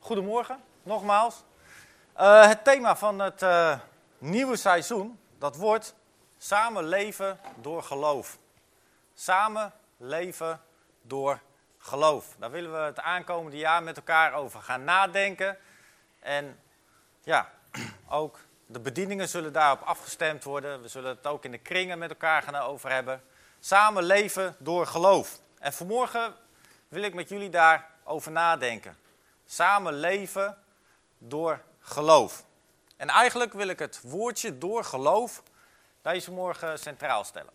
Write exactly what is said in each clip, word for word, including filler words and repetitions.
Goedemorgen, nogmaals. Uh, het thema van het uh, nieuwe seizoen, dat wordt samen leven door geloof. Samen leven door geloof. Daar willen we het aankomende jaar met elkaar over gaan nadenken. En ja, ook de bedieningen zullen daarop afgestemd worden. We zullen het ook in de kringen met elkaar gaan over hebben. Samen leven door geloof. En vanmorgen wil ik met jullie daarover nadenken. Samen leven door geloof. En eigenlijk wil ik het woordje door geloof deze morgen centraal stellen.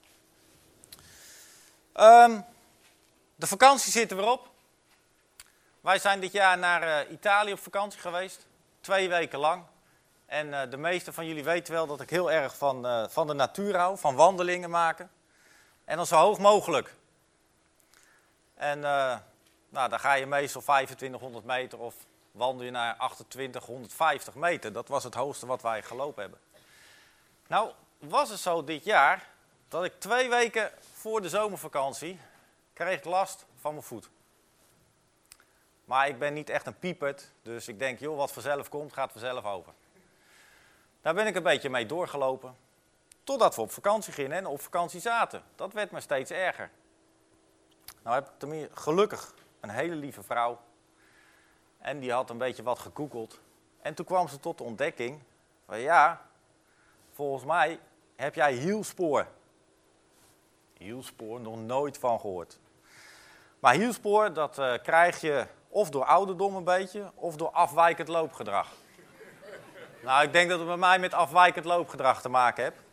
Um, de vakantie zit er weer op. Wij zijn dit jaar naar uh, Italië op vakantie geweest. Twee weken lang. En uh, de meesten van jullie weten wel dat ik heel erg van, uh, van de natuur hou. Van wandelingen maken. En dan zo hoog mogelijk. En uh, nou, dan ga je meestal vijfentwintighonderd meter of wandel je naar achtentwintighonderdvijftig meter. Dat was het hoogste wat wij gelopen hebben. Nou, was het zo dit jaar dat ik twee weken voor de zomervakantie kreeg ik last van mijn voet. Maar ik ben niet echt een piepert, dus ik denk, joh, wat vanzelf komt, gaat vanzelf over. Daar ben ik een beetje mee doorgelopen. Totdat we op vakantie gingen en op vakantie zaten. Dat werd me steeds erger. Nou heb ik tenminste gelukkig een hele lieve vrouw. En die had een beetje wat gegoogeld. En toen kwam ze tot de ontdekking van ja, volgens mij heb jij hielspoor. Hielspoor, nog nooit van gehoord. Maar hielspoor, dat uh, krijg je of door ouderdom een beetje, of door afwijkend loopgedrag. Nou, ik denk dat het bij mij met afwijkend loopgedrag te maken heeft.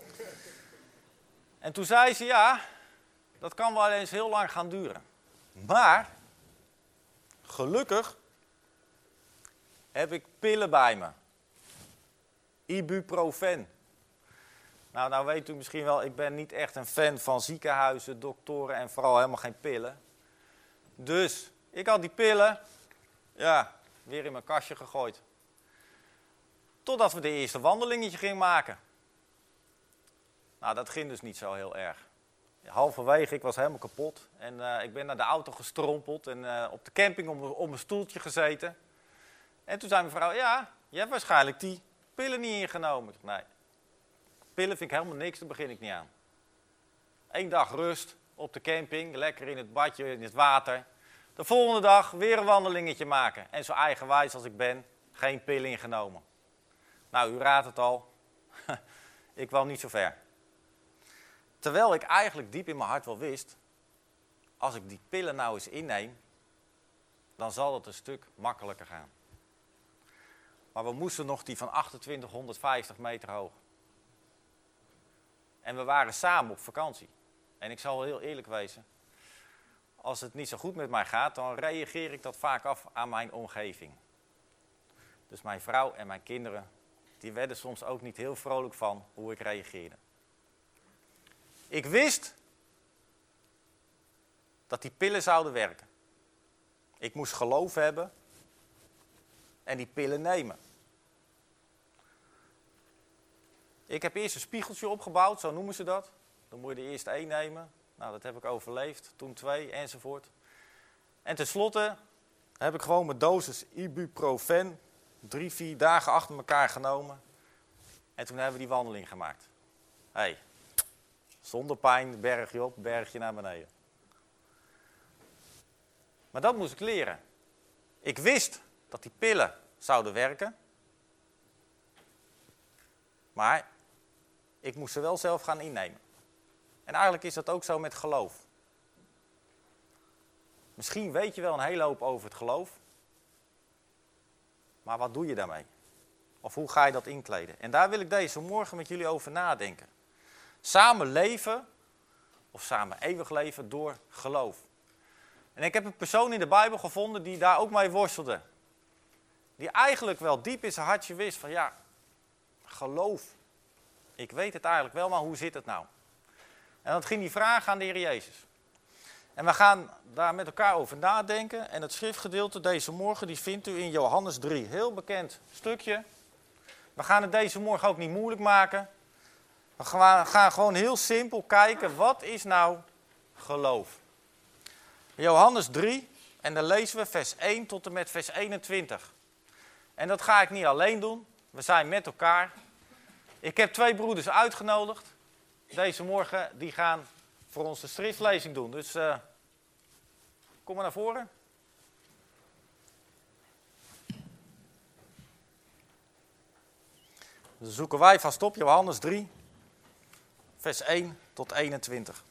En toen zei ze, ja, dat kan wel eens heel lang gaan duren. Maar, gelukkig, heb ik pillen bij me. Ibuprofen. Nou, nou weet u misschien wel, ik ben niet echt een fan van ziekenhuizen, doktoren en vooral helemaal geen pillen. Dus, ik had die pillen, ja, weer in mijn kastje gegooid. Totdat we de eerste wandelingetje gingen maken. Nou, dat ging dus niet zo heel erg. Halverwege, ik was helemaal kapot. En uh, ik ben naar de auto gestrompeld en uh, op de camping op, op mijn stoeltje gezeten. En toen zei mijn vrouw, ja, je hebt waarschijnlijk die pillen niet ingenomen. Nee, pillen vind ik helemaal niks, daar begin ik niet aan. Eén dag rust op de camping, lekker in het badje, in het water. De volgende dag weer een wandelingetje maken. En zo eigenwijs als ik ben, geen pillen ingenomen. Nou, u raadt het al, ik kwam niet zo ver. Terwijl ik eigenlijk diep in mijn hart wel wist, als ik die pillen nou eens inneem, dan zal het een stuk makkelijker gaan. Maar we moesten nog die van achtentwintighonderdvijftig meter hoog. En we waren samen op vakantie. En ik zal heel eerlijk wezen, als het niet zo goed met mij gaat, dan reageer ik dat vaak af aan mijn omgeving. Dus mijn vrouw en mijn kinderen, die werden soms ook niet heel vrolijk van hoe ik reageerde. Ik wist dat die pillen zouden werken. Ik moest geloof hebben en die pillen nemen. Ik heb eerst een spiegeltje opgebouwd, zo noemen ze dat. Dan moet je er eerst één nemen. Nou, dat heb ik overleefd. Toen twee, enzovoort. En tenslotte heb ik gewoon mijn dosis ibuprofen drie, vier dagen achter elkaar genomen. En toen hebben we die wandeling gemaakt. Hé, hey, zonder pijn, bergje op, bergje naar beneden. Maar dat moest ik leren. Ik wist dat die pillen zouden werken. Maar ik moest ze wel zelf gaan innemen. En eigenlijk is dat ook zo met geloof. Misschien weet je wel een hele hoop over het geloof. Maar wat doe je daarmee? Of hoe ga je dat inkleden? En daar wil ik deze morgen met jullie over nadenken. Samen leven, of samen eeuwig leven door geloof. En ik heb een persoon in de Bijbel gevonden die daar ook mee worstelde. Die eigenlijk wel diep in zijn hartje wist van ja, geloof. Ik weet het eigenlijk wel, maar hoe zit het nou? En dat ging die vraag aan de Heer Jezus. En we gaan daar met elkaar over nadenken. En het schriftgedeelte deze morgen, die vindt u in Johannes drie. Heel bekend stukje. We gaan het deze morgen ook niet moeilijk maken. We gaan gewoon heel simpel kijken, wat is nou geloof? Johannes drie, En dan lezen we vers één tot en met vers eenentwintig. En dat ga ik niet alleen doen. We zijn met elkaar. Ik heb twee broeders uitgenodigd. Deze morgen, die gaan voor ons de schriftlezing doen. Dus uh, kom maar naar voren. Dan zoeken wij vast op Johannes drie, vers één tot eenentwintig.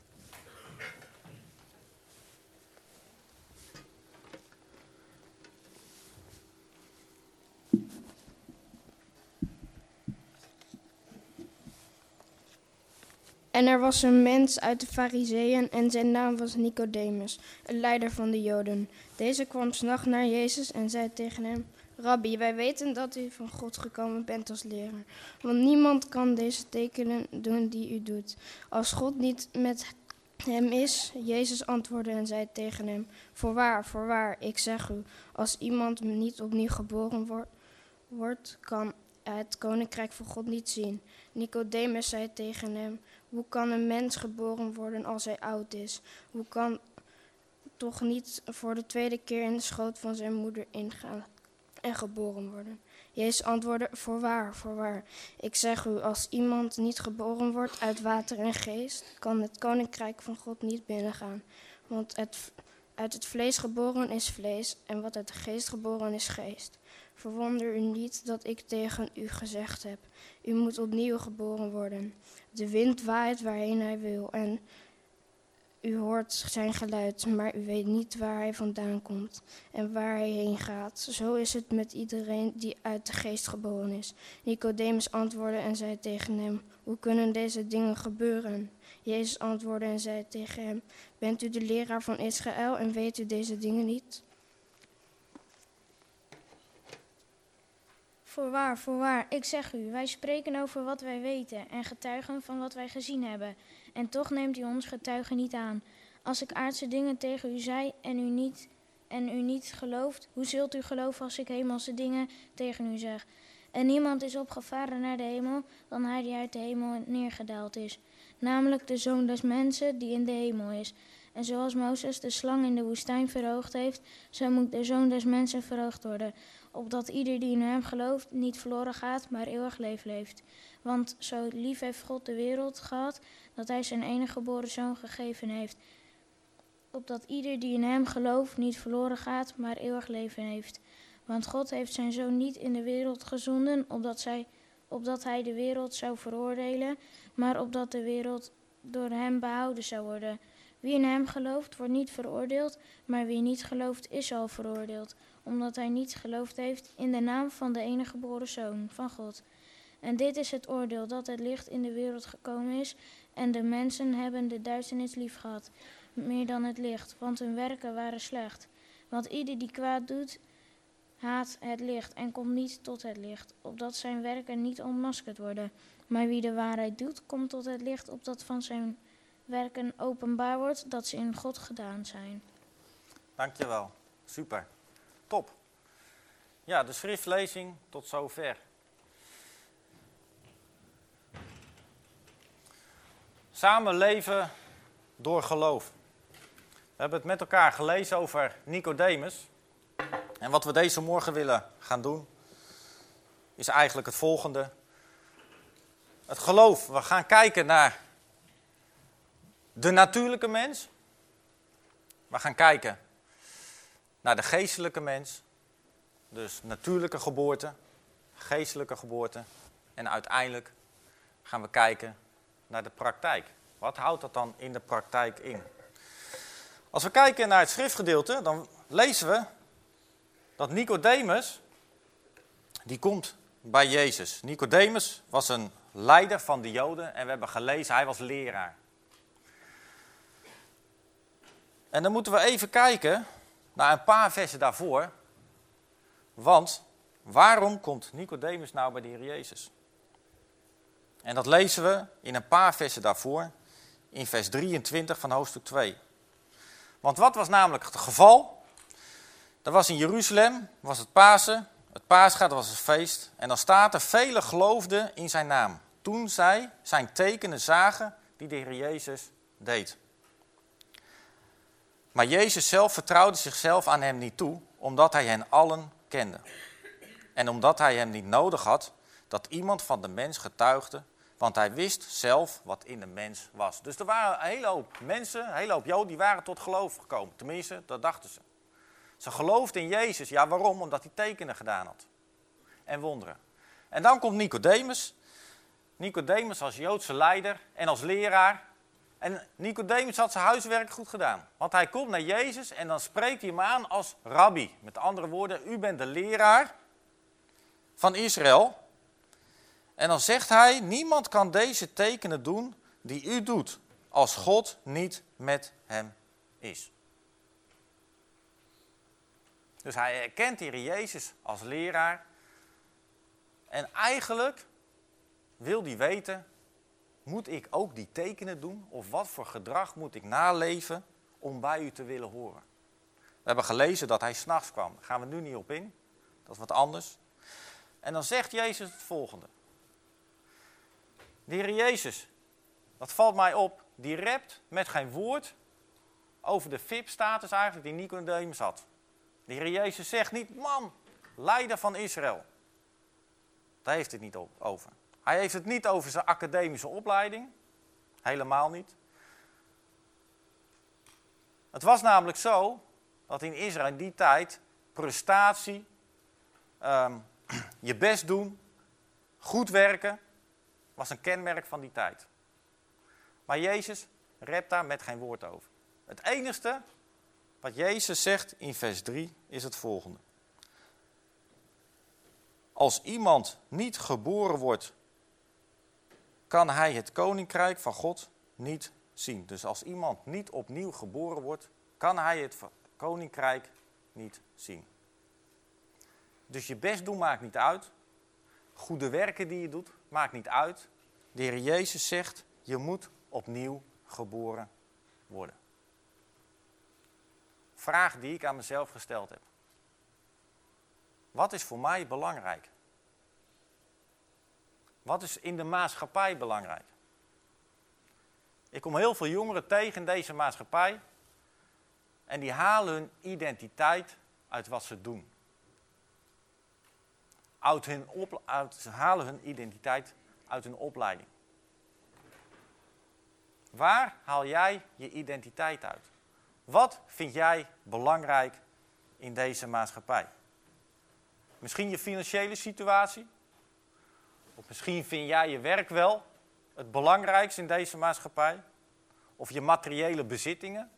En er was een mens uit de Farizeeën en zijn naam was Nicodemus, een leider van de Joden. Deze kwam 's nachts naar Jezus en zei tegen hem: Rabbi, wij weten dat u van God gekomen bent als leraar. Want niemand kan deze tekenen doen die u doet, als God niet met hem is. Jezus antwoordde en zei tegen hem: Voorwaar, voorwaar, ik zeg u, als iemand niet opnieuw geboren wordt, wordt kan het koninkrijk van God niet zien. Nicodemus zei tegen hem: Hoe kan een mens geboren worden als hij oud is? Hoe kan toch niet voor de tweede keer in de schoot van zijn moeder ingaan en geboren worden? Jezus antwoordde: Voorwaar, voorwaar, ik zeg u, als iemand niet geboren wordt uit water en geest, kan het koninkrijk van God niet binnengaan. Want het, uit het vlees geboren is vlees en wat uit de geest geboren is geest. Verwonder u niet dat ik tegen u gezegd heb: U moet opnieuw geboren worden. De wind waait waarheen hij wil en u hoort zijn geluid, maar u weet niet waar hij vandaan komt en waar hij heen gaat. Zo is het met iedereen die uit de geest geboren is. Nicodemus antwoordde en zei tegen hem: Hoe kunnen deze dingen gebeuren? Jezus antwoordde en zei tegen hem: Bent u de leraar van Israël en weet u deze dingen niet? Voorwaar, voorwaar, ik zeg u, wij spreken over wat wij weten en getuigen van wat wij gezien hebben. En toch neemt u ons getuigen niet aan. Als ik aardse dingen tegen u zei en u niet, en u niet gelooft, hoe zult u geloven als ik hemelse dingen tegen u zeg? En niemand is opgevaren naar de hemel dan hij die uit de hemel neergedaald is. Namelijk de Zoon des Mensen die in de hemel is. En zoals Mozes de slang in de woestijn verhoogd heeft, zo moet de Zoon des Mensen verhoogd worden, opdat ieder die in hem gelooft niet verloren gaat, maar eeuwig leven heeft. Want zo lief heeft God de wereld gehad, dat hij zijn enige geboren Zoon gegeven heeft, opdat ieder die in hem gelooft niet verloren gaat, maar eeuwig leven heeft. Want God heeft zijn Zoon niet in de wereld gezonden, opdat, zij, opdat hij de wereld zou veroordelen, maar opdat de wereld door hem behouden zou worden. Wie in hem gelooft, wordt niet veroordeeld, maar wie niet gelooft, is al veroordeeld, omdat hij niet geloofd heeft in de naam van de enige geboren Zoon van God. En dit is het oordeel, dat het licht in de wereld gekomen is, en de mensen hebben de duisternis liefgehad, meer dan het licht, want hun werken waren slecht. Want ieder die kwaad doet, haat het licht en komt niet tot het licht, opdat zijn werken niet ontmaskerd worden. Maar wie de waarheid doet, komt tot het licht, opdat van zijn werken openbaar wordt dat ze in God gedaan zijn. Dankjewel. Super. Top. Ja, de schriftlezing tot zover. Samen leven door geloof. We hebben het met elkaar gelezen over Nicodemus. En wat we deze morgen willen gaan doen, is eigenlijk het volgende. Het geloof. We gaan kijken naar de natuurlijke mens. We gaan kijken naar de geestelijke mens. Dus natuurlijke geboorte, geestelijke geboorte. En uiteindelijk gaan we kijken naar de praktijk. Wat houdt dat dan in de praktijk in? Als we kijken naar het schriftgedeelte, dan lezen we dat Nicodemus, die komt bij Jezus. Nicodemus was een leider van de Joden en we hebben gelezen, hij was leraar. En dan moeten we even kijken naar een paar versen daarvoor. Want waarom komt Nicodemus nou bij de Heer Jezus? En dat lezen we in een paar versen daarvoor, in vers drieëntwintig van hoofdstuk twee. Want wat was namelijk het geval? Er was in Jeruzalem, was het Pasen, het Paascha, dat was het feest. En dan staat er, velen geloofden in zijn naam. Toen zij zijn tekenen zagen die de Heer Jezus deed. Maar Jezus zelf vertrouwde zichzelf aan hem niet toe, omdat hij hen allen kende. En omdat hij hem niet nodig had dat iemand van de mens getuigde, want hij wist zelf wat in de mens was. Dus er waren een hele hoop mensen, een hele hoop Joden, die waren tot geloof gekomen. Tenminste, dat dachten ze. Ze geloofden in Jezus. Ja, waarom? Omdat hij tekenen gedaan had. En wonderen. En dan komt Nicodemus. Nicodemus als Joodse leider en als leraar. En Nicodemus had zijn huiswerk goed gedaan. Want hij komt naar Jezus en dan spreekt hij hem aan als rabbi. Met andere woorden, u bent de leraar van Israël. En dan zegt hij, niemand kan deze tekenen doen die u doet, als God niet met hem is. Dus hij erkent hier Jezus als leraar. En eigenlijk wil hij weten, moet ik ook die tekenen doen? Of wat voor gedrag moet ik naleven om bij u te willen horen? We hebben gelezen dat hij 's nachts kwam. Daar gaan we nu niet op in. Dat is wat anders. En dan zegt Jezus het volgende. De Heer Jezus, dat valt mij op, die rept met geen woord over de V I P-status eigenlijk die Nicodemus had. De Heer Jezus zegt niet, man, leider van Israël. Daar heeft het niet over. Hij heeft het niet over zijn academische opleiding. Helemaal niet. Het was namelijk zo dat in Israël in die tijd prestatie, um, je best doen, goed werken, was een kenmerk van die tijd. Maar Jezus rept daar met geen woord over. Het enigste wat Jezus zegt in vers drie is het volgende. Als iemand niet geboren wordt, kan hij het koninkrijk van God niet zien. Dus als iemand niet opnieuw geboren wordt, kan hij het koninkrijk niet zien. Dus je best doen maakt niet uit. Goede werken die je doet, maakt niet uit. De Heer Jezus zegt, je moet opnieuw geboren worden. Vraag die ik aan mezelf gesteld heb. Wat is voor mij belangrijk? Wat is in de maatschappij belangrijk? Ik kom heel veel jongeren tegen in deze maatschappij. En die halen hun identiteit uit wat ze doen. Uit hun op, uit, ze halen hun identiteit uit hun opleiding. Waar haal jij je identiteit uit? Wat vind jij belangrijk in deze maatschappij? Misschien je financiële situatie? Of misschien vind jij je werk wel het belangrijkste in deze maatschappij? Of je materiële bezittingen?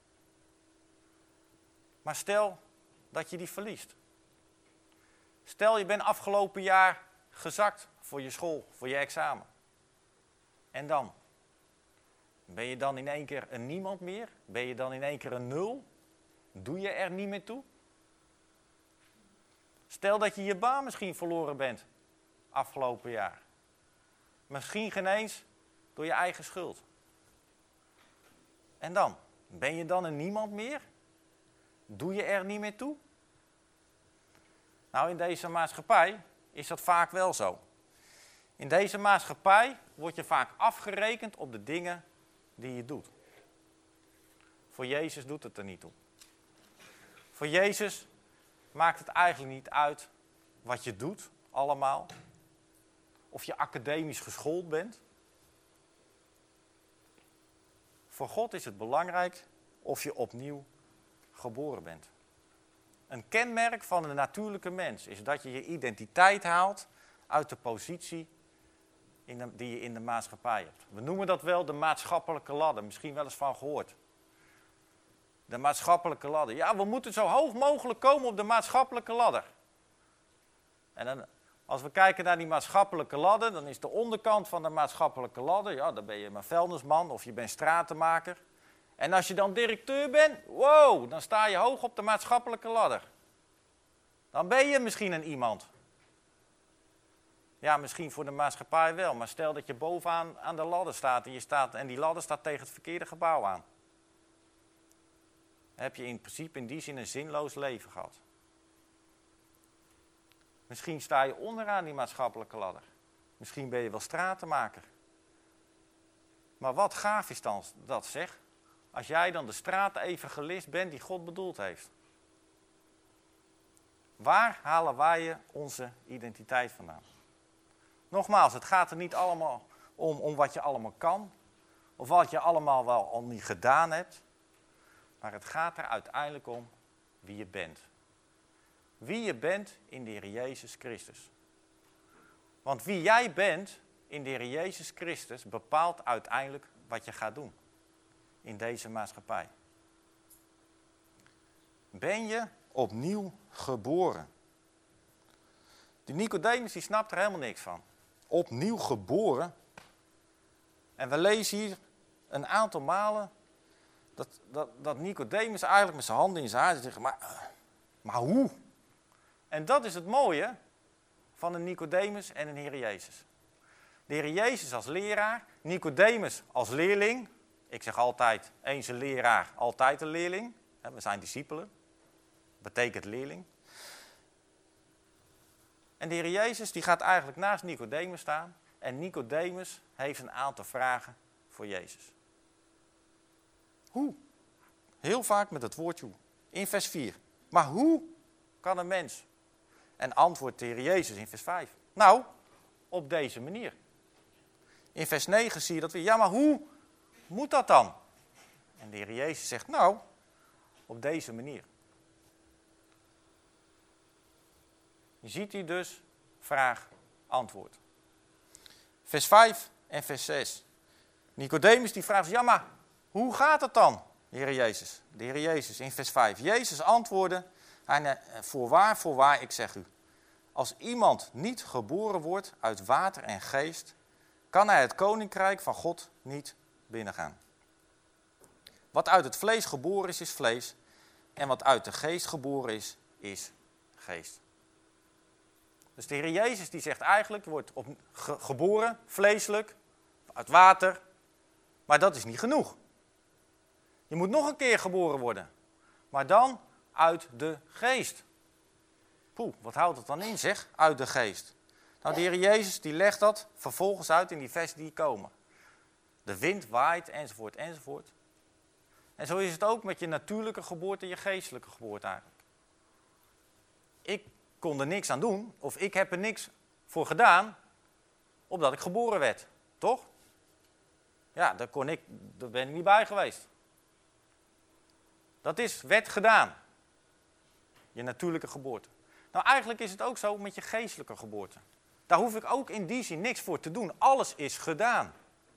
Maar stel dat je die verliest. Stel je bent afgelopen jaar gezakt voor je school, voor je examen. En dan? Ben je dan in één keer een niemand meer? Ben je dan in één keer een nul? Doe je er niet meer toe? Stel dat je je baan misschien verloren bent afgelopen jaar. Misschien geen eens door je eigen schuld. En dan? Ben je dan een niemand meer? Doe je er niet meer toe? Nou, in deze maatschappij is dat vaak wel zo. In deze maatschappij word je vaak afgerekend op de dingen die je doet. Voor Jezus doet het er niet toe. Voor Jezus maakt het eigenlijk niet uit wat je doet, allemaal. Of je academisch geschoold bent. Voor God is het belangrijk of je opnieuw geboren bent. Een kenmerk van een natuurlijke mens is dat je je identiteit haalt uit de positie in de, die je in de maatschappij hebt. We noemen dat wel de maatschappelijke ladder, misschien wel eens van gehoord. De maatschappelijke ladder. Ja, we moeten zo hoog mogelijk komen op de maatschappelijke ladder. En dan, als we kijken naar die maatschappelijke ladder, dan is de onderkant van de maatschappelijke ladder, ja, dan ben je maar vuilnisman of je bent stratenmaker. En als je dan directeur bent, wow, dan sta je hoog op de maatschappelijke ladder. Dan ben je misschien een iemand. Ja, misschien voor de maatschappij wel, maar stel dat je bovenaan aan de ladder staat en, je staat en die ladder staat tegen het verkeerde gebouw aan. Dan heb je in principe in die zin een zinloos leven gehad. Misschien sta je onderaan die maatschappelijke ladder. Misschien ben je wel stratenmaker. Maar wat gaaf is dan dat, zeg? als jij dan de straatevangelist bent die God bedoeld heeft? Waar halen wij onze identiteit vandaan? Nogmaals, het gaat er niet allemaal om, om wat je allemaal kan. Of wat je allemaal wel al niet gedaan hebt. Maar het gaat er uiteindelijk om wie je bent. Wie je bent in de Heer Jezus Christus. Want wie jij bent in de Heer Jezus Christus bepaalt uiteindelijk wat je gaat doen. In deze maatschappij. Ben je opnieuw geboren? Die Nicodemus die snapt er helemaal niks van. Opnieuw geboren. En we lezen hier een aantal malen dat, dat, dat Nicodemus eigenlijk met zijn handen in zijn haar zegt, maar, maar hoe? En dat is het mooie van een Nicodemus en een Heer Jezus. De Heer Jezus als leraar, Nicodemus als leerling. Ik zeg altijd, eens een leraar, altijd een leerling. We zijn discipelen. Betekent leerling. En de Heer Jezus die gaat eigenlijk naast Nicodemus staan. En Nicodemus heeft een aantal vragen voor Jezus. Hoe? Heel vaak met het woordje hoe. In vers vier. Maar hoe kan een mens? En antwoordt de Heer Jezus in vers vijf. Nou, op deze manier. In vers negen zie je dat weer. Ja, maar hoe moet dat dan? En de Heer Jezus zegt, nou, op deze manier. Je ziet hier dus vraag, antwoord. Vers vijf en vers zes. Nicodemus die vraagt, ja maar hoe gaat het dan, Heer Jezus? De Heer Jezus in vers vijf. Jezus antwoordde, voorwaar, voorwaar, ik zeg u. Als iemand niet geboren wordt uit water en geest, kan hij het koninkrijk van God niet binnengaan. Wat uit het vlees geboren is, is vlees. En wat uit de geest geboren is, is geest. Dus de Heer Jezus die zegt eigenlijk, je wordt op, ge, geboren, vleeselijk, uit water. Maar dat is niet genoeg. Je moet nog een keer geboren worden. Maar dan uit de geest. Poeh, wat houdt het dan in zeg, uit de geest? Nou, de Heer Jezus die legt dat vervolgens uit in die versen die komen. De wind waait, enzovoort, enzovoort. En zo is het ook met je natuurlijke geboorte en je geestelijke geboorte eigenlijk. Ik kon er niks aan doen, of ik heb er niks voor gedaan, opdat ik geboren werd. Toch? Ja, daar, kon ik, daar ben ik niet bij geweest. Dat is wet gedaan. Je natuurlijke geboorte. Nou, eigenlijk is het ook zo met je geestelijke geboorte. Daar hoef ik ook in die zin niks voor te doen. Alles is gedaan.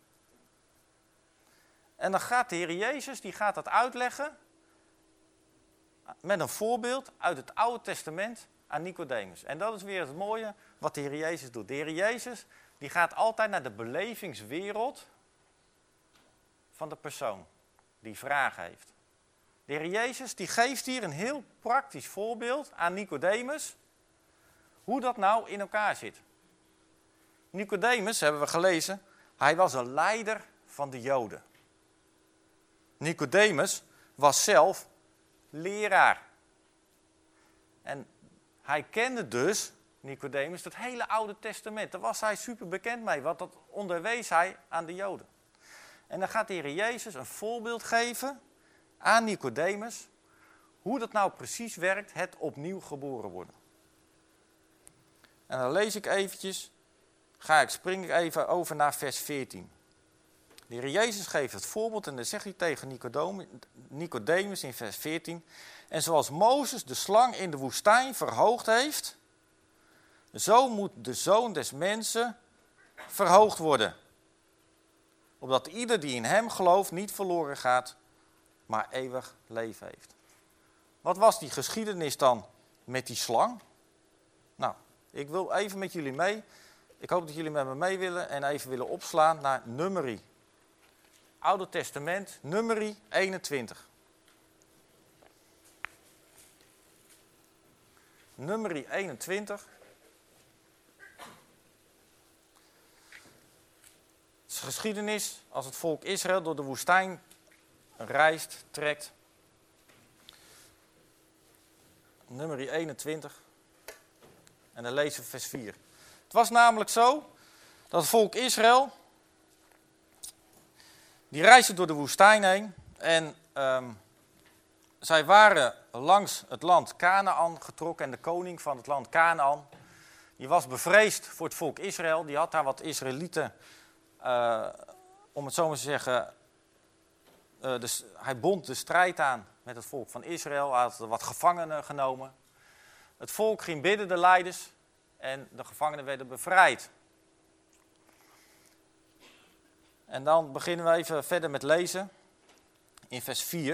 En dan gaat de Heer Jezus, die gaat dat uitleggen met een voorbeeld uit het Oude Testament aan Nicodemus. En dat is weer het mooie wat de Heer Jezus doet. De Heer Jezus die gaat altijd naar de belevingswereld van de persoon die vragen heeft. De Heer Jezus die geeft hier een heel praktisch voorbeeld aan Nicodemus hoe dat nou in elkaar zit. Nicodemus, hebben we gelezen, hij was een leider van de Joden. Nicodemus was zelf leraar. En hij kende dus, Nicodemus, het hele Oude Testament. Daar was hij super bekend mee, want dat onderwees hij aan de Joden. En dan gaat de Heer Jezus een voorbeeld geven aan Nicodemus, hoe dat nou precies werkt, het opnieuw geboren worden. En dan lees ik eventjes, ga ik, spring ik even over naar vers veertien. De Heer Jezus geeft het voorbeeld en dan zegt hij tegen Nicodemus in vers veertien. En zoals Mozes de slang in de woestijn verhoogd heeft, zo moet de Zoon des Mensen verhoogd worden. Opdat ieder die in hem gelooft niet verloren gaat, maar eeuwig leven heeft. Wat was die geschiedenis dan met die slang? Nou, ik wil even met jullie mee. Ik hoop dat jullie met me mee willen en even willen opslaan naar Numeri. Oude Testament, Numeri eenentwintig. Numeri eenentwintig. Het is geschiedenis als het volk Israël door de woestijn reist, trekt. Numeri eenentwintig. En dan lezen we vers vier. Het was namelijk zo dat het volk Israël, die reisde door de woestijn heen. En um, zij waren langs het land Kanaan getrokken en de koning van het land Kanaan, die was bevreesd voor het volk Israël. Die had daar wat Israëlieten, uh, om het zo maar te zeggen, uh, dus hij bond de strijd aan met het volk van Israël. Hij had wat gevangenen genomen. Het volk ging bidden, de leiders, en de gevangenen werden bevrijd. En dan beginnen we even verder met lezen in vers vier.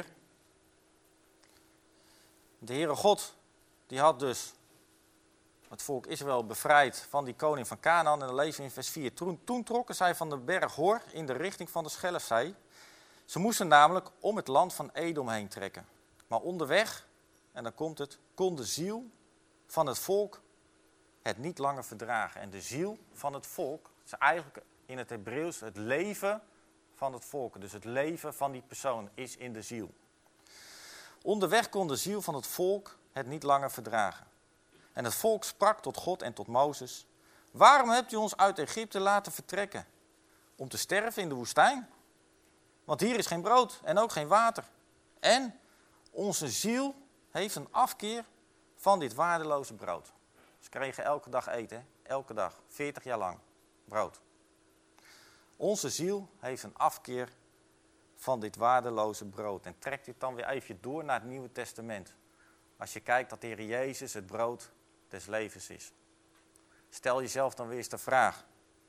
De Heere God, die had dus het volk Israël bevrijd van die koning van Kanaan. En dan lezen we in vers vier. Toen, toen trokken zij van de berg Hor in de richting van de Schelfzee. Ze moesten namelijk om het land van Edom heen trekken. Maar onderweg, en dan komt het, kon de ziel van het volk het niet langer verdragen. En de ziel van het volk is eigenlijk in het Hebreeuws het leven van het volk. Dus het leven van die persoon is in de ziel. Onderweg kon de ziel van het volk het niet langer verdragen. En het volk sprak tot God en tot Mozes: waarom hebt u ons uit Egypte laten vertrekken? Om te sterven in de woestijn? Want hier is geen brood en ook geen water. En onze ziel heeft een afkeer van dit waardeloze brood. Ze kregen elke dag eten, hè? Elke dag, veertig jaar lang, brood. Onze ziel heeft een afkeer van dit waardeloze brood. En trekt dit dan weer even door naar het Nieuwe Testament. Als je kijkt dat de Heer Jezus het brood des levens is. Stel jezelf dan weer eens de vraag: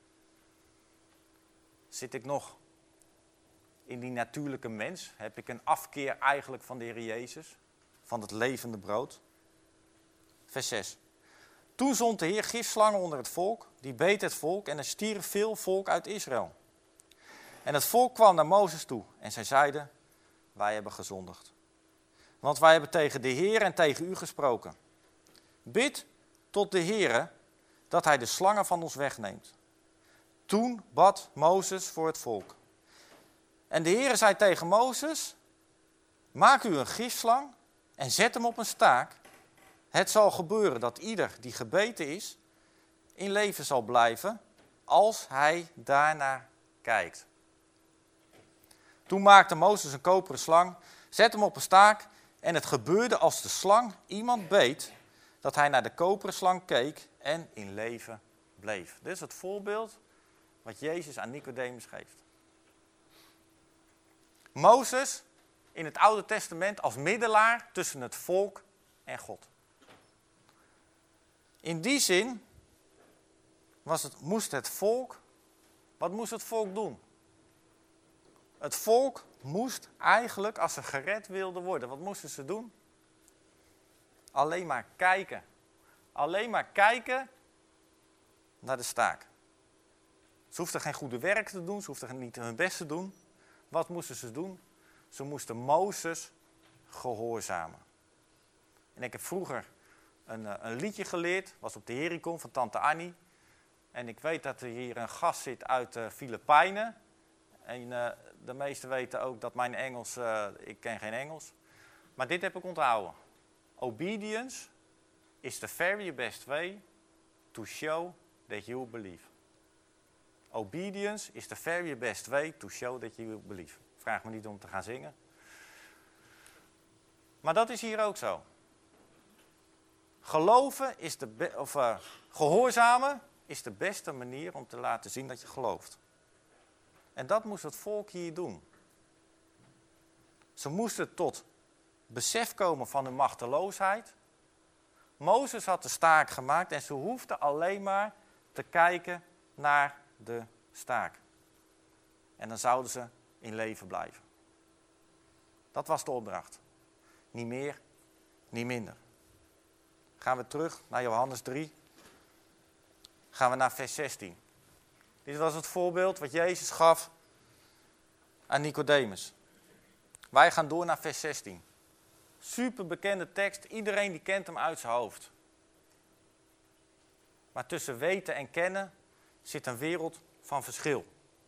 zit ik nog in die natuurlijke mens? Heb ik een afkeer eigenlijk van de Heer Jezus? Van het levende brood? Vers zes. Toen zond de Heer gifslangen onder het volk, die beten het volk en er stierf veel volk uit Israël. En het volk kwam naar Mozes toe en zij zeiden: wij hebben gezondigd. Want wij hebben tegen de Heer en tegen u gesproken. Bid tot de Heer dat hij de slangen van ons wegneemt. Toen bad Mozes voor het volk. En de Heer zei tegen Mozes: maak u een gifslang en zet hem op een staak. Het zal gebeuren dat ieder die gebeten is, in leven zal blijven, als hij daarnaar kijkt. Toen maakte Mozes een koperen slang, zette hem op een staak, en het gebeurde als de slang iemand beet, dat hij naar de koperen slang keek en in leven bleef. Dit is het voorbeeld wat Jezus aan Nicodemus geeft. Mozes in het Oude Testament als middelaar tussen het volk en God. In die zin was het, moest het volk, wat moest het volk doen? Het volk moest eigenlijk, als ze gered wilden worden, wat moesten ze doen? Alleen maar kijken. Alleen maar kijken naar de staak. Ze hoefden geen goede werk te doen, ze hoefden niet hun best te doen. Wat moesten ze doen? Ze moesten Mozes gehoorzamen. En ik heb vroeger een, een liedje geleerd, was op de Hericon van tante Annie. En ik weet dat er hier een gast zit uit de Filipijnen. En uh, de meesten weten ook dat mijn Engels, uh, ik ken geen Engels. Maar dit heb ik onthouden. Obedience is the very best way to show that you believe. Obedience is the very best way to show that you believe. Vraag me niet om te gaan zingen. Maar dat is hier ook zo. Geloven is de be- of uh, gehoorzamen is de beste manier om te laten zien dat je gelooft. En dat moest het volk hier doen. Ze moesten tot besef komen van hun machteloosheid. Mozes had de staak gemaakt en ze hoefden alleen maar te kijken naar de staak. En dan zouden ze in leven blijven. Dat was de opdracht. Niet meer, niet minder. Gaan we terug naar Johannes drie. Gaan we naar vers zestien. Dit was het voorbeeld wat Jezus gaf aan Nicodemus. Wij gaan door naar vers zestien. Super bekende tekst, iedereen die kent hem uit zijn hoofd. Maar tussen weten en kennen zit een wereld van verschil.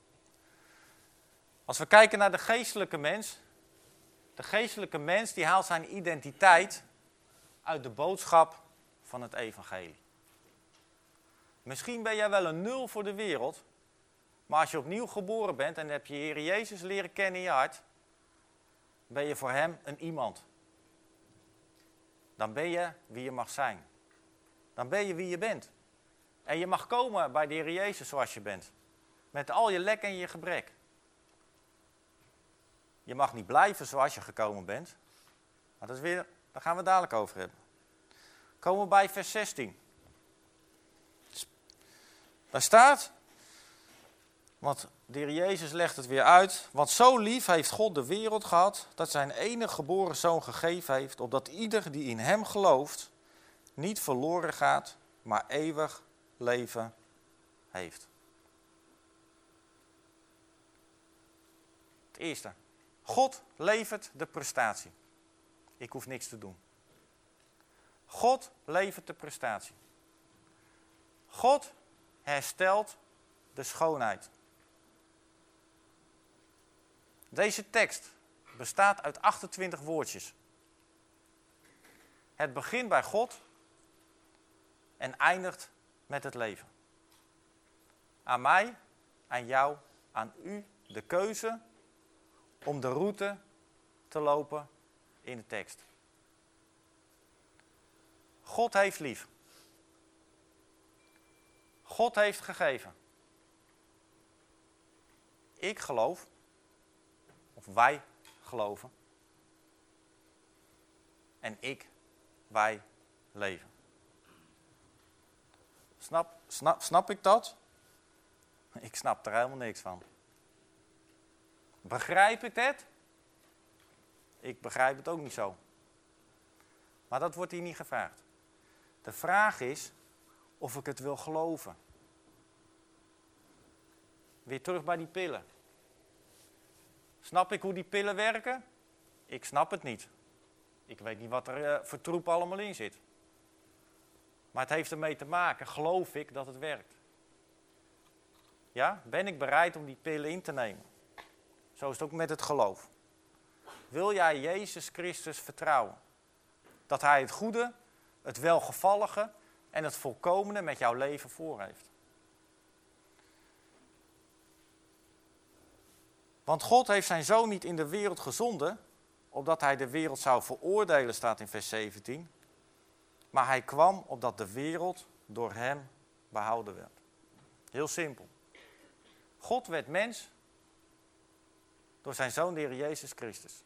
Als we kijken naar de geestelijke mens, de geestelijke mens die haalt zijn identiteit uit de boodschap van het evangelie. Misschien ben jij wel een nul voor de wereld, maar als je opnieuw geboren bent en heb je Heer Jezus leren kennen in je hart, ben je voor hem een iemand. Dan ben je wie je mag zijn. Dan ben je wie je bent. En je mag komen bij de Heer Jezus zoals je bent. Met al je lek en je gebrek. Je mag niet blijven zoals je gekomen bent. Maar dat is weer, daar gaan we het dadelijk over hebben. Komen we bij vers zestien. Daar staat, want de Heer Jezus legt het weer uit. Want zo lief heeft God de wereld gehad, dat zijn enige geboren zoon gegeven heeft, opdat ieder die in hem gelooft, niet verloren gaat, maar eeuwig leven heeft. Het eerste. God levert de prestatie. Ik hoef niks te doen. God levert de prestatie. God herstelt de schoonheid. Deze tekst bestaat uit achtentwintig woordjes. Het begint bij God en eindigt met het leven. Aan mij, aan jou, aan u de keuze om de route te lopen in de tekst. God heeft lief. God heeft gegeven. Ik geloof, of wij geloven. En ik, wij leven. Snap, snap, snap ik dat? Ik snap er helemaal niks van. Begrijp ik het? Ik begrijp het ook niet zo. Maar dat wordt hier niet gevraagd. De vraag is of ik het wil geloven. Weer terug bij die pillen. Snap ik hoe die pillen werken? Ik snap het niet. Ik weet niet wat er uh, voor troep allemaal in zit. Maar het heeft ermee te maken, geloof ik dat het werkt. Ja, ben ik bereid om die pillen in te nemen? Zo is het ook met het geloof. Wil jij Jezus Christus vertrouwen? Dat hij het goede, het welgevallige en het volkomene met jouw leven voor heeft. Want God heeft zijn zoon niet in de wereld gezonden, opdat hij de wereld zou veroordelen, staat in vers zeventien. Maar hij kwam opdat de wereld door hem behouden werd. Heel simpel. God werd mens door zijn zoon de Heer Jezus Christus.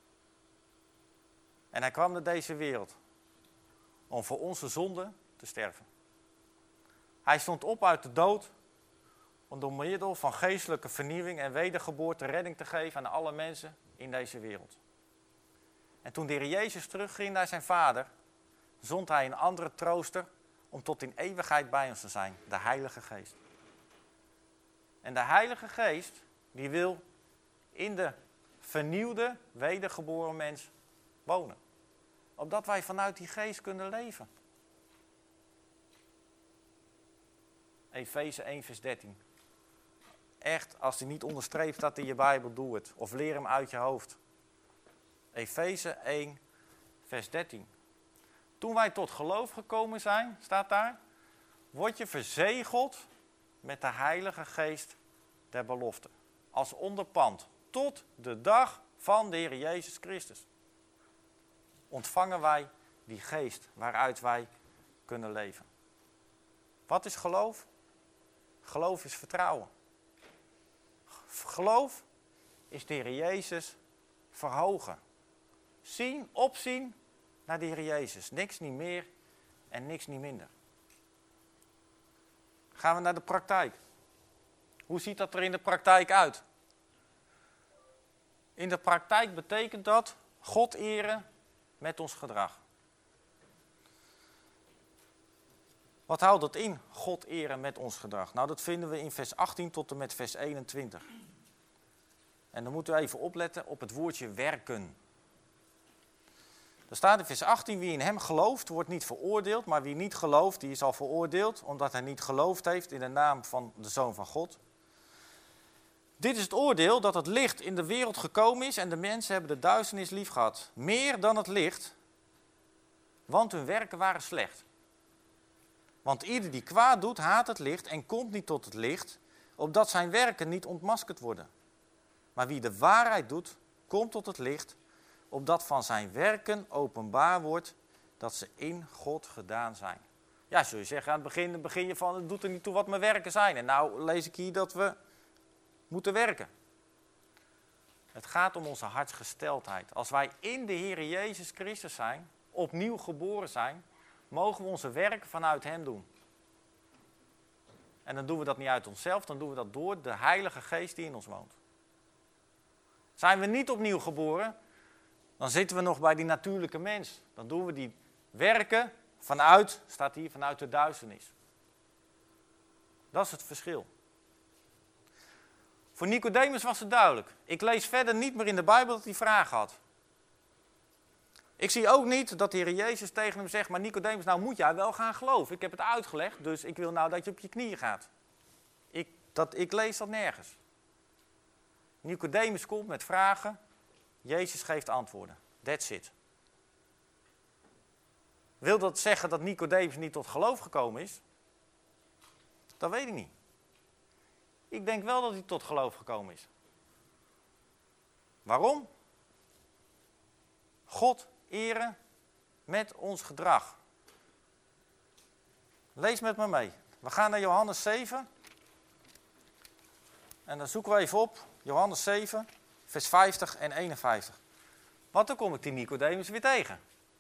En hij kwam naar deze wereld om voor onze zonden te sterven. Hij stond op uit de dood om door middel van geestelijke vernieuwing en wedergeboorte redding te geven aan alle mensen in deze wereld. En toen de Heer Jezus terugging naar zijn Vader, zond hij een andere trooster om tot in eeuwigheid bij ons te zijn, de Heilige Geest. En de Heilige Geest, die wil in de vernieuwde, wedergeboren mens wonen. Opdat wij vanuit die geest kunnen leven. Efeze één vers dertien. Echt, als die niet onderstreept staat in je Bijbel, doe het. Of leer hem uit je hoofd. Efeze één vers dertien. Toen wij tot geloof gekomen zijn, staat daar, word je verzegeld met de Heilige Geest der belofte. Als onderpand tot de dag van de Heer Jezus Christus. Ontvangen wij die geest waaruit wij kunnen leven. Wat is geloof? Geloof is vertrouwen. Geloof is de Heer Jezus verhogen. Zien, opzien naar de Heer Jezus. Niks niet meer en niks niet minder. Gaan we naar de praktijk. Hoe ziet dat er in de praktijk uit? In de praktijk betekent dat God eren met ons gedrag. Wat houdt dat in, God eren met ons gedrag? Nou, dat vinden we in vers achttien tot en met vers eenentwintig. En dan moeten we even opletten op het woordje werken. Er staat in vers achttien, wie in hem gelooft, wordt niet veroordeeld, maar wie niet gelooft, die is al veroordeeld, omdat hij niet geloofd heeft in de naam van de Zoon van God. Dit is het oordeel, dat het licht in de wereld gekomen is en de mensen hebben de duisternis lief gehad. Meer dan het licht, want hun werken waren slecht. Want ieder die kwaad doet, haat het licht en komt niet tot het licht, opdat zijn werken niet ontmaskerd worden. Maar wie de waarheid doet, komt tot het licht, opdat van zijn werken openbaar wordt dat ze in God gedaan zijn. Ja, zul je zeggen aan het begin, begin je van, het doet er niet toe wat mijn werken zijn. En nou lees ik hier dat we moeten werken. Het gaat om onze hartsgesteldheid. Als wij in de Heer Jezus Christus zijn, opnieuw geboren zijn, mogen we onze werken vanuit hem doen. En dan doen we dat niet uit onszelf, dan doen we dat door de Heilige Geest die in ons woont. Zijn we niet opnieuw geboren, dan zitten we nog bij die natuurlijke mens. Dan doen we die werken vanuit, staat hier, vanuit de duisternis. Dat is het verschil. Voor Nicodemus was het duidelijk. Ik lees verder niet meer in de Bijbel dat hij vragen had. Ik zie ook niet dat de Heer Jezus tegen hem zegt, maar Nicodemus, nou moet jij wel gaan geloven. Ik heb het uitgelegd, dus ik wil nou dat je op je knieën gaat. Ik, dat, ik lees dat nergens. Nicodemus komt met vragen, Jezus geeft antwoorden. That's it. Wil dat zeggen dat Nicodemus niet tot geloof gekomen is? Dat weet ik niet. Ik denk wel dat hij tot geloof gekomen is. Waarom? God eren met ons gedrag. Lees met me mee. We gaan naar Johannes zeven. En dan zoeken we even op. Johannes zeven, vers vijftig en eenenvijftig. Want dan kom ik die Nicodemus weer tegen.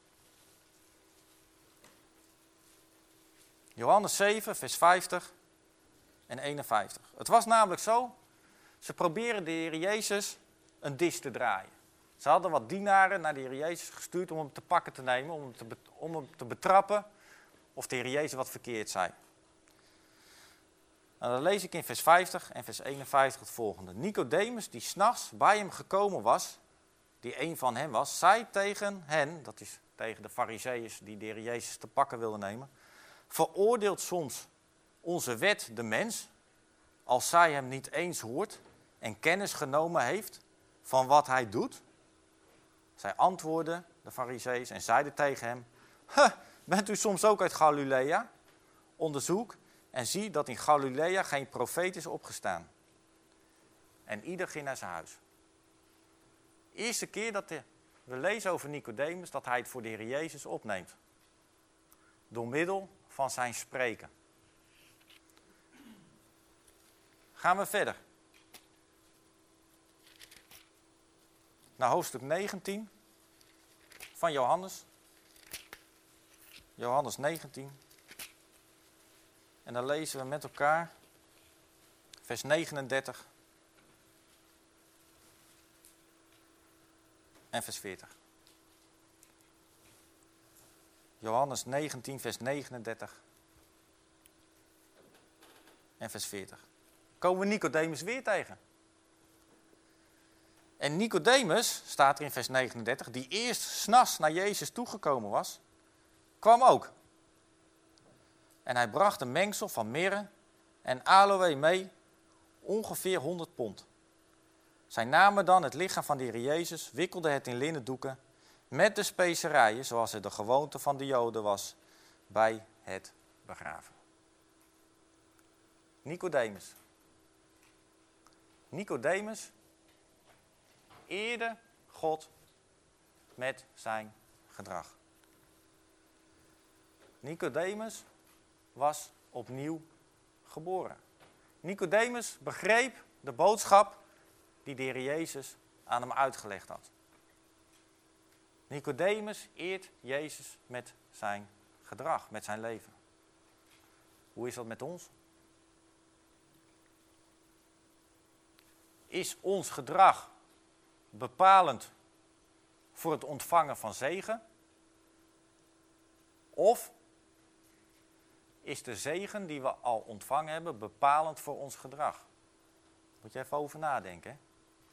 Johannes zeven, vers vijftig en eenenvijftig. Het was namelijk zo, ze proberen de Heer Jezus een dis te draaien. Ze hadden wat dienaren naar de Heer Jezus gestuurd om hem te pakken te nemen, om hem te, bet- om hem te betrappen of de Heer Jezus wat verkeerd zei. En dan lees ik in vers vijftig en vers eenenvijftig het volgende. Nicodemus, die 's nachts bij hem gekomen was, die een van hen was, zei tegen hen, dat is tegen de Farizeeërs die de Heer Jezus te pakken wilden nemen, veroordeelt soms onze wet de mens, als zij hem niet eens hoort en kennis genomen heeft van wat hij doet? Zij antwoordden, de Farizeeërs, en zeiden tegen hem, huh, bent u soms ook uit Galilea? Onderzoek en zie dat in Galilea geen profeet is opgestaan. En ieder ging naar zijn huis. Eerste keer dat de, we lezen over Nicodemus dat hij het voor de Heer Jezus opneemt. Door middel van zijn spreken. Gaan we verder. Naar hoofdstuk negentien van Johannes. Johannes negentien. En dan lezen we met elkaar vers negenendertig en vers veertig. Johannes negentien, vers negenendertig en vers veertig. Komen we Nicodemus weer tegen. En Nicodemus, staat er in vers negenendertig, die eerst 's nachts naar Jezus toegekomen was, kwam ook. En hij bracht een mengsel van mirre en aloë mee, ongeveer honderd pond. Zij namen dan het lichaam van de Heer Jezus, wikkelden het in linnen doeken, met de specerijen, zoals het de gewoonte van de Joden was, bij het begraven. Nicodemus. Nicodemus eerde God met zijn gedrag. Nicodemus was opnieuw geboren. Nicodemus begreep de boodschap die de Heer Jezus aan hem uitgelegd had. Nicodemus eert Jezus met zijn gedrag, met zijn leven. Hoe is dat met ons? Is ons gedrag bepalend voor het ontvangen van zegen? Of is de zegen die we al ontvangen hebben bepalend voor ons gedrag? Moet je even over nadenken. Hè?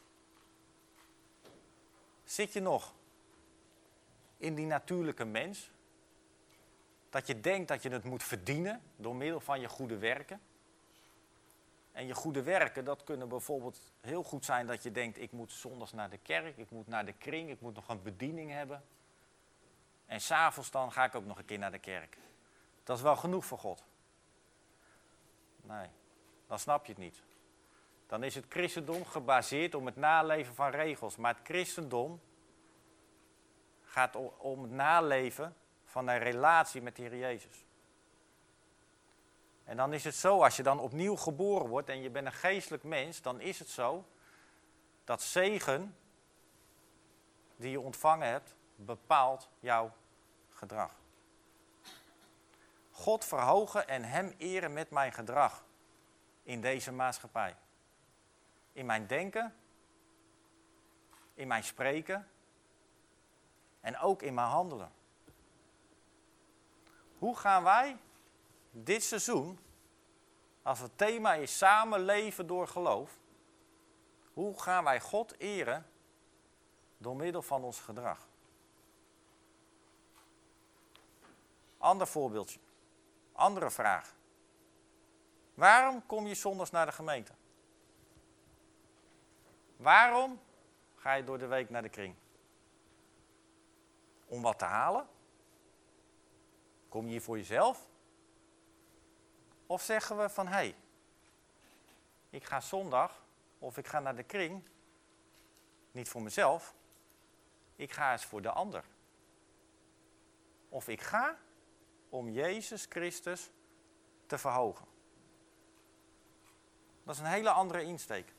Zit je nog in die natuurlijke mens? Dat je denkt dat je het moet verdienen door middel van je goede werken? En je goede werken, dat kunnen bijvoorbeeld heel goed zijn dat je denkt, ik moet zondags naar de kerk, ik moet naar de kring, ik moet nog een bediening hebben. En 's avonds dan ga ik ook nog een keer naar de kerk. Dat is wel genoeg voor God. Nee, dan snap je het niet. Dan is het christendom gebaseerd op het naleven van regels. Maar het christendom gaat om het naleven van een relatie met de Heer Jezus. En dan is het zo, als je dan opnieuw geboren wordt en je bent een geestelijk mens, dan is het zo dat zegen die je ontvangen hebt, bepaalt jouw gedrag. God verhogen en hem eren met mijn gedrag in deze maatschappij. In mijn denken, in mijn spreken en ook in mijn handelen. Hoe gaan wij dit seizoen, als het thema is samen leven door geloof, hoe gaan wij God eren door middel van ons gedrag? Ander voorbeeldje. Andere vraag. Waarom kom je zondags naar de gemeente? Waarom ga je door de week naar de kring? Om wat te halen? Kom je hier voor jezelf? Of zeggen we van, hé, hey, ik ga zondag of ik ga naar de kring, niet voor mezelf, ik ga eens voor de ander. Of ik ga om Jezus Christus te verhogen. Dat is een hele andere insteek.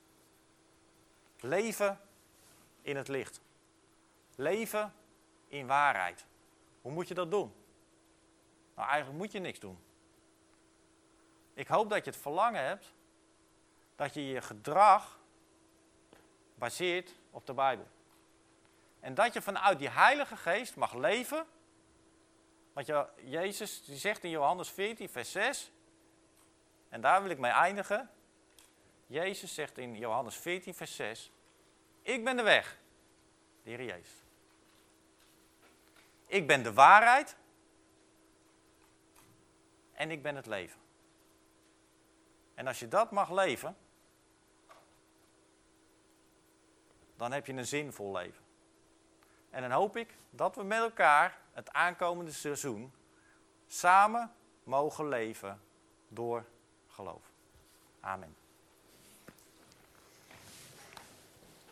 Leven in het licht. Leven in waarheid. Hoe moet je dat doen? Nou, eigenlijk moet je niks doen. Ik hoop dat je het verlangen hebt dat je je gedrag baseert op de Bijbel. En dat je vanuit die Heilige Geest mag leven. Want je, Jezus die zegt in Johannes veertien vers zes. En daar wil ik mee eindigen. Jezus zegt in Johannes veertien vers zes. Ik ben de weg. De Heer Jezus. Ik ben de waarheid. En ik ben het leven. En als je dat mag leven, dan heb je een zinvol leven. En dan hoop ik dat we met elkaar het aankomende seizoen samen mogen leven door geloof. Amen.